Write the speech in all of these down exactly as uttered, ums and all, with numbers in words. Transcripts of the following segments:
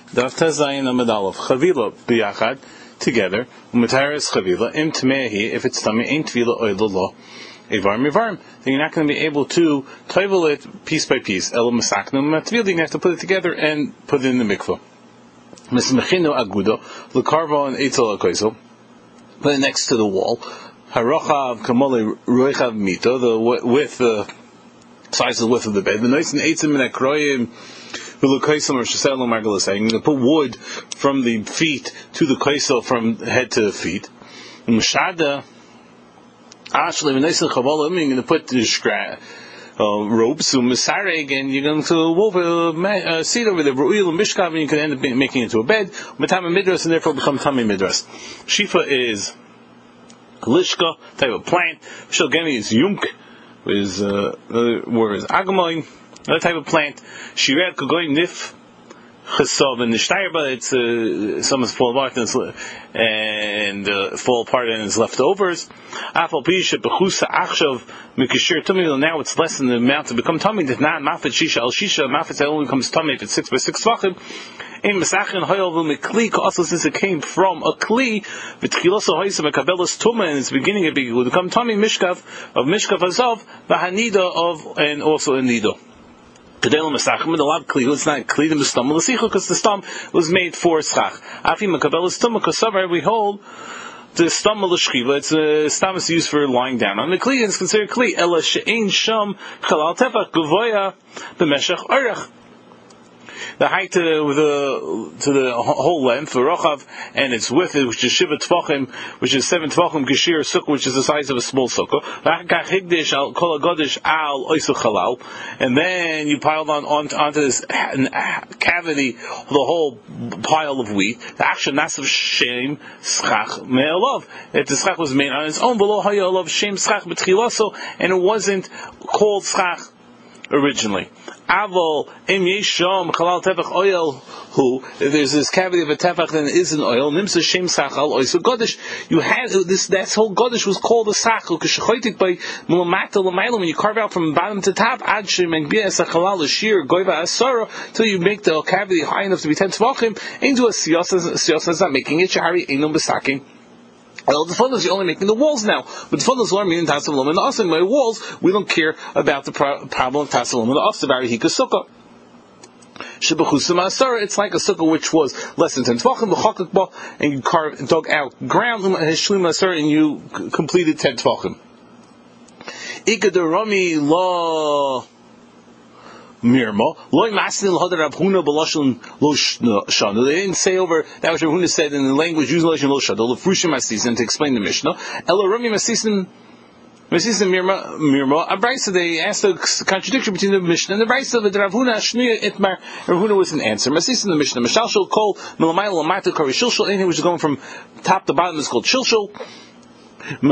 Daf Tezayin Amud Aleph. Chavila biyachad together. Umataris chavila im tmehi. If it's tummy, ain't tvila oil law. Evarim evarim. Then you're not going to be able to toivel it piece by piece. El masaknu matvila. You have to put it together and put it in the mikvah. Mismechinu agudo lekarva and etzel akoisel. Put it next to the wall. Harochav kamole roichav mito. The width, the size of the width of the bed. The nice and eitzim and akroyim. You're going to put wood from the feet to the kaisel, from head to the feet. Mashada, actually, when they say Kabbalah, you're going to put the scra- uh, ropes. Masareg, and you're going to wove a seat over there. Ru'il and Mishkav, and you can end up making it into a bed. Matami Midras, and therefore become Tami Midras. Shifa is Lishka, type of plant. Shilgemi is Yunk, is uh, the word is Agamoin. Another type of plant, Shired Kagoy Nif Chesov and Nishtayr, but it's uh, someone's fall apart and, and uh, fall apart and it's leftovers. Afal Pisha Bechusa Achshav Mikashir Tummy. Now it's less than the amount to become tummy. That not Mafet Shisha Al Shisha Mafet that only becomes tummy if it's six by six tvachim. In Masachin Hoyel V'Mekli, also since it came from a kli, V'Tchiloso Hoysa Mekabelas Tuma, in its beginning it would become tummy Mishkav of Mishkav Azov, V'Hanida of, and also a Nido. Kedel Masachim, the lab kli, it's not kli the mistam l'sichu, because the stam was made for schach. Afi makabelas tumah kosavar, we hold the stam l'shchiva. It's a stam is used for lying down. On the kli, it's considered kli. Ela she'ein sham chalal tefach gavoya b'meshach orach. The height to the to the whole length, the rochav, and its width, which is shiva tvachim, which is seven tvachim, geshir sukkah, which is the size of a small sukkah. Higdish al kol agodish al oisu chalal, and then you piled on, on onto this cavity the whole pile of wheat. The action nasav shem schach me'elov. If the schach was made on its own, below hayolov shem schach b'tchilaso, and it wasn't called schach originally. Aval im yesham chalal tefach oil who if there's this cavity of a tefach then it is an oil nimsa shem sachal oil. So godish you had this that whole godish was called a sachal k'shechoitik by mulamata l'mayla when you carve out from bottom to top ad shem engbia esachalal l'shir goiva asara till you make the cavity high enough to be ten tvachim into a siyasa siyasa is not making it shahari einum besaking. Well, the fun is you're only making the walls now. But the fun is learning in Tasalum and the Asim. By walls, we don't care about the pro- problem of Tasalum and the Asim. Barihika Sukkah. Shibachusama Asara, it's like a sukkah which was less than ten tvachim, and you carved, dug out ground, and you completed ten tvachim. Ikadarami la Mirma. Loy Masin Lahadar Rav Huna Balashon Loshana. They didn't say over that which Rav Huna said in the language using Loshon Loshana. Lefrushim Masisin to explain the Mishnah. Elarami Masisin Masisin Mirma Mirma. A Brisa they asked a contradiction between the Mishnah and the Brisa of the Rav Huna Shniya Itmar. Rav Huna was an answer. Masisin the Mishnah. Mishalshul Kol Milamayla Lamata Kari Shilshul. Anything which is going from top to bottom is called Shilshul. If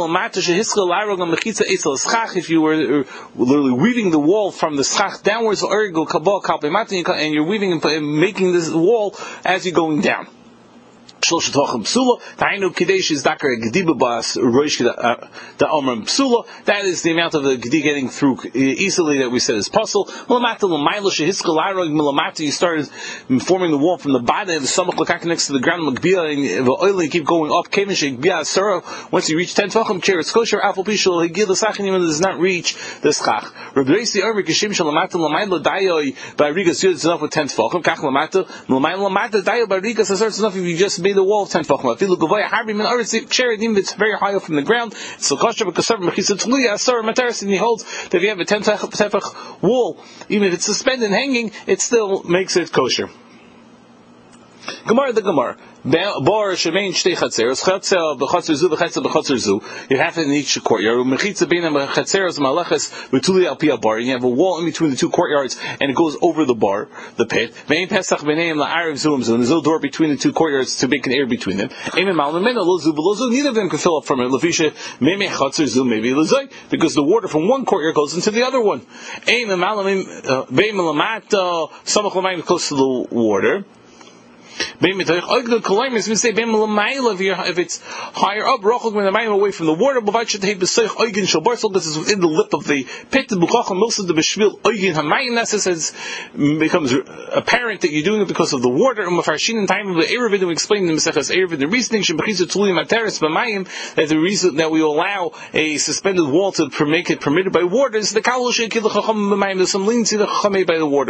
you were literally weaving the wall from the schach downwards, and you're weaving and making this wall as you're going down. That is the amount of the gedi getting through easily that we said is possible. You started forming the wall from the bottom of the stomach next to the ground, and you keep going up. Once you reach ten tvachim, it's kosher. Apple pishul higil the sachin even does not reach the schach. Rabbi Reisi Omer kishim shalamata l'mayla dayoy by rigas it's enough with ten tvachim. Kach lamata l'mayla lamata dayoy by rigas it's enough if you just made the wall of ten tvachim. If you look away, harbi min aretz cheridim that's very high up from the ground. It's so kosher because serve mechisa tluya asar materis, and he holds that if you have a ten tefach wall, even if it's suspended and hanging, it still makes it kosher. Gemara the Gemara. Bar shemain shtei chatzeros chatzel b'chatzer zu b'chatzel b'chatzer zu. You have it in each courtyard. Mechitza beina b'chatzeros malaches v'tuli al pi bar. You have a wall in between the two courtyards, and it goes over the bar, the pit. Ve'im pesach b'neim la'arev zuim zu. There's no door between the two courtyards to make an air between them. Eim mal memena lo zu b'lo zu. Neither of them can fill up from it. Lefisha meimei chatzer zu maybe lezay, because the water from one courtyard goes into the other one. Eim mal ve'im lamata samach l'mayim close to the water. If it's higher up, away from the water, this is within the lip of the pit. Says becomes apparent that you're doing it because of the water. And we explain in the Maseches Eruvin the reasoning that the reason that we allow a suspended wall to make it permitted by water is the there's some leniency by the water.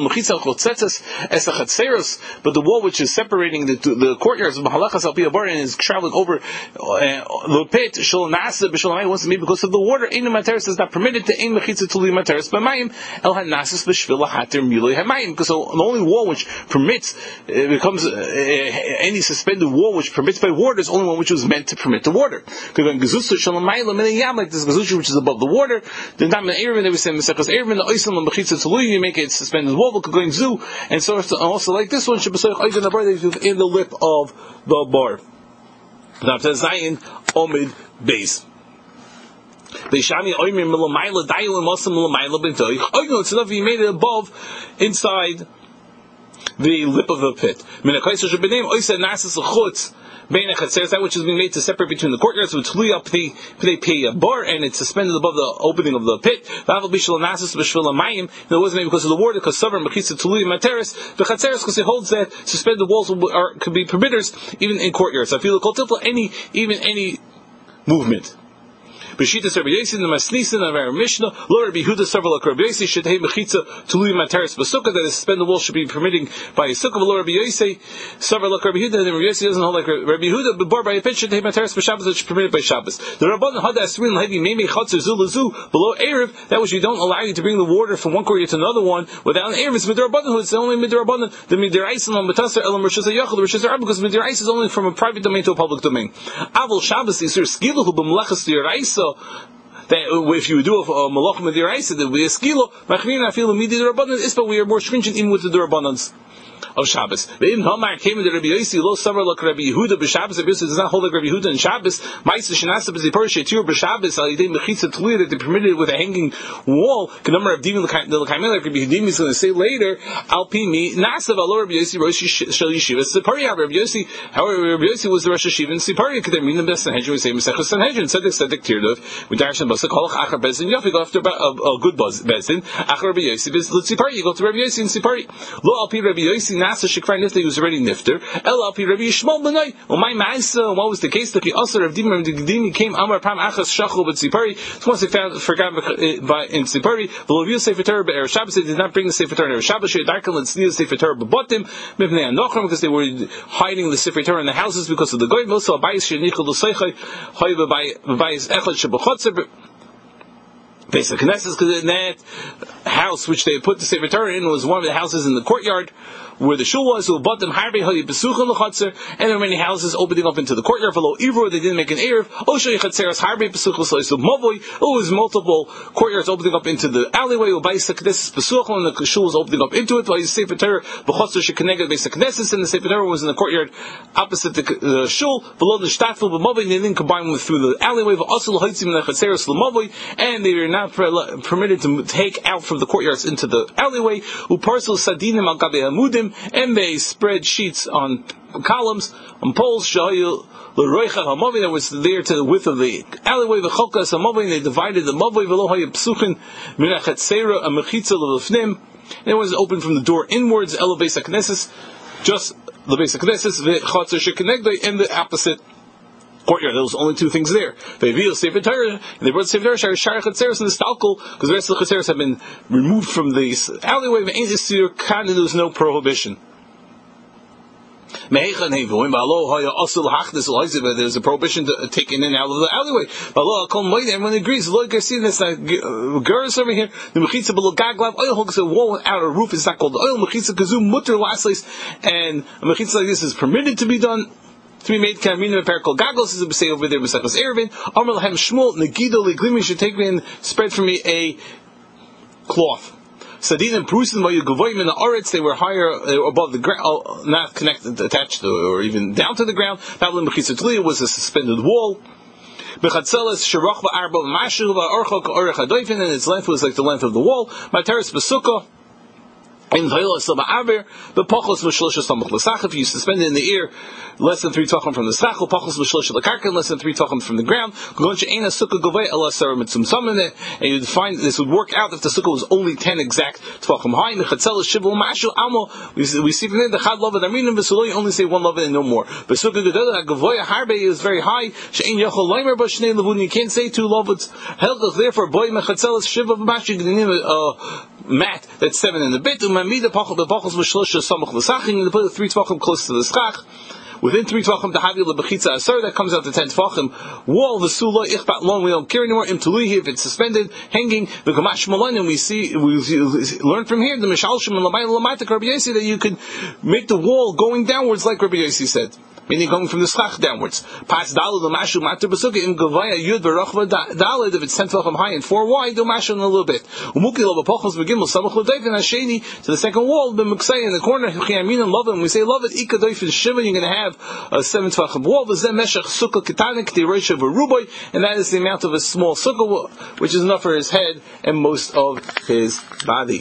But the wall which is separating the, the courtyards of Mahalachas Al Pi and is traveling over uh, the pit wants to be because of the water. Ein Materis is not permitted to Ein Mechitza Tuli Materis B'Mayim El Hanasis B'Shvil Hatir Milei Hamayim, because the only wall which permits it becomes uh, any suspended wall which permits by water is only one which was meant to permit the water. Because when Gezusha Shalamayla Minayam, like this Gezusha which is above the water, the Dam Eruvin they were saying Mesechas Eruvin the Oislam Mechitza Tuli, you make it suspended wall but going zu, and so also like this one should be in the lip of the bar. Now to Zayin Omid Beis. It's enough you made it above, inside the lip of the pit. That which is being made to separate between the courtyards, which lead up the bar, and it's suspended above the opening of the pit. It wasn't made because of the water, because Savar Mechitza Tului Materis, the Chatzeres, because it holds that suspended walls are, could be permitters even in courtyards. I feel any even any movement. B'shita Rabbi Yossi in the Masnisin of our Mishnah, Lo Rabbi Yehuda several like Rabbi Yossi should have mechitza tului materis b'sukkah, that a suspended wall should be permitting by a sukkah. Lo Rabbi Yossi several like Rabbi Yehuda, and Rabbi Yossi doesn't hold like Rabbi Yehuda, but bar by a pit should have materis b'Shabbos, which is permitted by Shabbos. The Rabbanan had asrin levi meimei chatzer zu lezu below erev, that which you don't allow you to bring the water from one courtyard to another one without an erev. It's midrabanan, who it's only midrabanan. The midraisin on b'tasar elam rishus hayachal, the rishus hayachal, because midrais is only from a private domain to a public domain. Avol Shabbos isur skiluhu b'mlechas diraisa. That if you do a malach mediraisa, that we a skilo, machnina afilu midi derabanan is, but we are more stringent even with the derabanans of Shabbos. The Ibn Hamar came into Rabbi Yossi, lo summer like Rabbi Yehuda b'Shabbos. Rabbi Yossi does not hold like Rabbi Yehuda in Shabbos. Ma'aseh shenasa b'zipor shetir b'Shabbos al yidei mechitza tluya, that they permitted it with a hanging wall. The number of divin l'kaimel, like Rabbi Yehudim is going to say later, al pi mi nasav alo Rabbi Yossi rosh shel yeshiva Sipari. Rabbi Yossi, however, Rabbi Yossi was the rosh yeshiva in Sipari. Could there mean the best Sanhedrin? We say Mesechus Sanhedrin. Tzedek tzedek tirdav. We darshan basik halach achar bezin. You have to go after a good bezin. Achar Rabbi Yossi bez Sipari. You go to Rabbi Yossi in Sipari. Lo al pi Rabbi Yossi nasa shekvar nifta. He was already nifter. El al pi Rabbi Yishmael benay. Umay ma'isa. What was the case? That the asar of Dimar Digdimi came Amar Pam Achas Shachol but Sipari. So once they found forgot by in Sipari, the Levius Sefer Torah be'er Shabbos, they did not bring the Sefer Torah in Shabbos. She darkened the Tznius Sefer Torah b'botim mipnei anochram, because they were hiding the Sefer Torah in the houses because of the goyim. Also abayis shenichol l'seichai hoy b'bayis echad shebachotzer. Basic Knesset, because in that house which they put the Sefer Torah in was one of the houses in the courtyard where the shul was, who bought them harbi hali besuchon l'chatzer, and there were many houses opening up into the courtyard. V'lo ivro, they didn't make an erev. Oshay chatzeres harbi besuchon l'sleisu mavoi. It was multiple courtyards opening up into the alleyway. U'bayis Knesset besuchon, and the shul was opening up into it. V'ayis Sefer Torah b'chatzer shekeneged Beis Knesset, and the Sefer Torah was in the courtyard opposite the uh, shul. V'lo l'shtatful b'mavoi, and they didn't combine them through the alleyway. V'asul haitzim l'chatzeres l'mavoi, and they were not permitted to take out from the courtyards into the alleyway. U'parsel sadinim al gabe hamudim, and they spread sheets on columns, on poles. Shahayu l'roicha hamavi, that was there to the width of the alleyway. V'cholkas hamavi, and they divided the mavoi. V'lo hayu psuchin min hachatzera a mechitza l'lefnim, and it was open from the door inwards. Elo Beis HaKnesses, just the Beis HaKnesses, v'chatzer shekenegdei, and the opposite courtyard. There was only two things there. They revealed Sefer Torah, and they brought Sefer Torah, Shar Chatzeres, and the Stalkel, because the rest of the Chatzeres have been removed from the alleyway. And there was no prohibition. There's a prohibition to take in and out of the alleyway. Everyone agrees. That's not Gerus over here. The mechitza below gaglav oil hooks, a wall without a roof is not called oil mechitza kazum mutter laslis, and a mechitza like this is permitted to be done. To be made kamina perikol gagos, as we say over there, Mesechus Eruvin. Amar lahem Shmuel negido leglimi, should take me and spread for me a cloth. Sadin and Prusin while you gavoim in the oretz, they were higher uh, above the ground, uh, not connected, attached to, or even down to the ground. Pavlim b'chitza tliya was a suspended wall. B'chatzeles sherach ba'arba b'mashu ba'orcha ka'orech hadoifin, and its length was like the length of the wall. Materis b'sukkah. In the if you suspend it in the air less than three tachim from the schach, less than three tachim from the ground, and you'd find this would work out if the sukkah was only ten exact tachim high. We see from there the chad love and you only say one love and no more. But sukkah is very high. You can't say two lovets. Therefore, boy mechatzelas shiva v'mashik mat that's seven in the bit. Umamida pachol bepachos v'shlosha samach l'sachin. You put the three tvachim close to the schach. Within three tvachim to havil lebechitza asar, that comes out to ten tvachim. Wall v'sula ichbat long, we don't care anymore. Im tuluhi, if it's suspended, hanging. V'kamash malayin, we see, we learn from here the mishal shem and l'mayim l'mayta Rabbi Yossi that you can make the wall going downwards like Rabbi Yossi said. Meaning going from the schach downwards. Pas dalad l'mashu matter b'sukkah im gavaya yud v'rachva dalad, if it's ten tvachim high and four wide, do mashu in a little bit. Umuki lo b'pochos v'gimel samach l'doif and hasheni to the second wall b'muksay in the corner chiyamin and love it. When we say love it ika doif and shiva, you're going to have a seven tvachim wall. V'zeh meshach sukkah ketanik t'irosha v'ruboy, and that is the amount of a small sukkah which is enough for his head and most of his body.